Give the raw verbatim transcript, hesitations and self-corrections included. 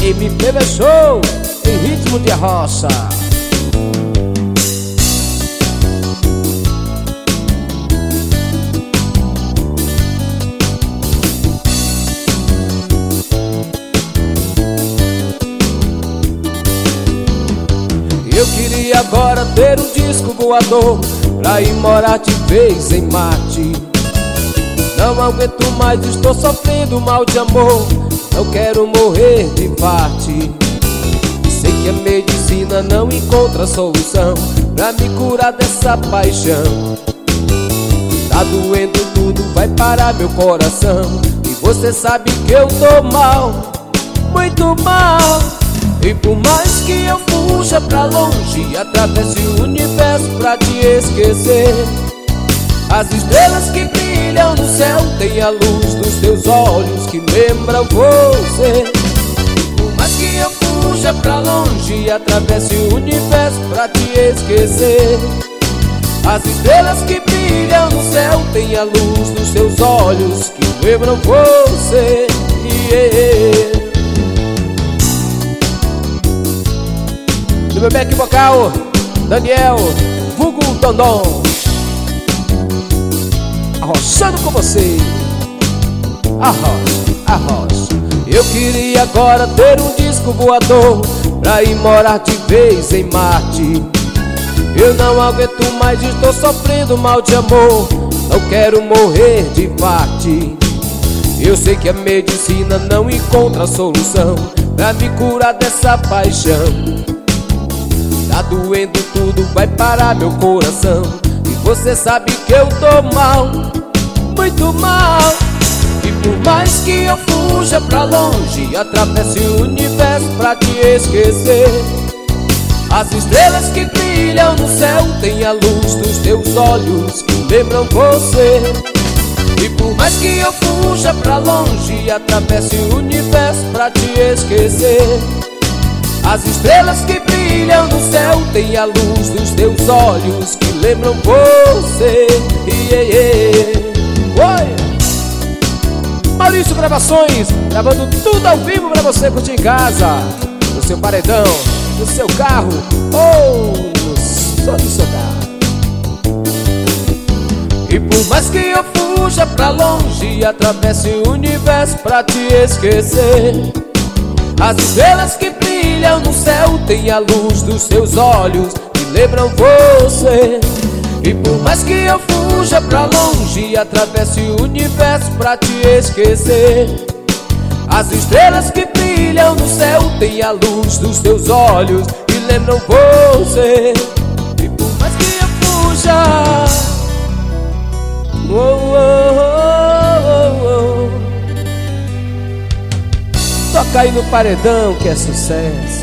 M P B Show em ritmo de roça. Eu queria agora ter um disco voador pra ir morar de vez em Marte. Não aguento mais, estou sofrendo mal de amor. Não quero morrer de infarte. Sei que a medicina não encontra solução pra me curar dessa paixão. Tá doendo tudo, vai parar meu coração. E você sabe que eu tô mal, muito mal. E por mais que eu fuja pra longe, atravesse o universo pra te esquecer, as estrelas que brilham no céu têm a luz dos teus olhos que lembram você. E por mais que eu fuja pra longe, atravesse o universo pra te esquecer, as estrelas que brilham no céu têm a luz dos teus olhos que lembram você. Yeah. No meu back vocal, Daniel, vulgo Dondon, arrochando com você. Arrocha, arrocha. Eu queria agora ter um disco voador pra ir morar de vez em Marte. Eu não aguento mais, estou sofrendo mal de amor. Não quero morrer de infarte. Eu sei que a medicina não encontra solução pra me curar dessa paixão. Tá doendo tudo, vai parar meu coração. E você sabe que eu tô mal, muito mal. E por mais que eu fuja pra longe, atravesse o universo pra te esquecer, as estrelas que brilham no céu têm a luz dos teus olhos que lembram você. E por mais que eu fuja pra longe, atravesse o universo pra te esquecer, as estrelas que brilham no céu têm a luz dos teus olhos que lembram você. Yeah, yeah. Oi! Maurício Gravações, gravando tudo ao vivo pra você curtir em casa, no seu paredão, no seu carro ou no som do seu carro. E por mais que eu fuja pra longe, atravesse o universo pra te esquecer, as estrelas que brilham no céu têm a luz dos teus olhos que lembram você. E por mais que eu fuja pra longe, atravesse o universo pra te esquecer, as estrelas que brilham no céu têm a luz dos teus olhos que lembram você. E por mais que eu fuja, oh, oh, oh, oh, oh, toca aí no paredão que é sucesso.